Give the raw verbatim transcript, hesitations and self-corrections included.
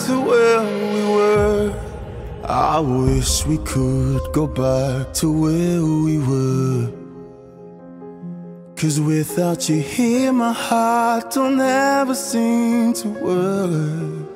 to where we were. I wish we could go back to where we were. 'Cause without you here, my heart don't ever seem to work.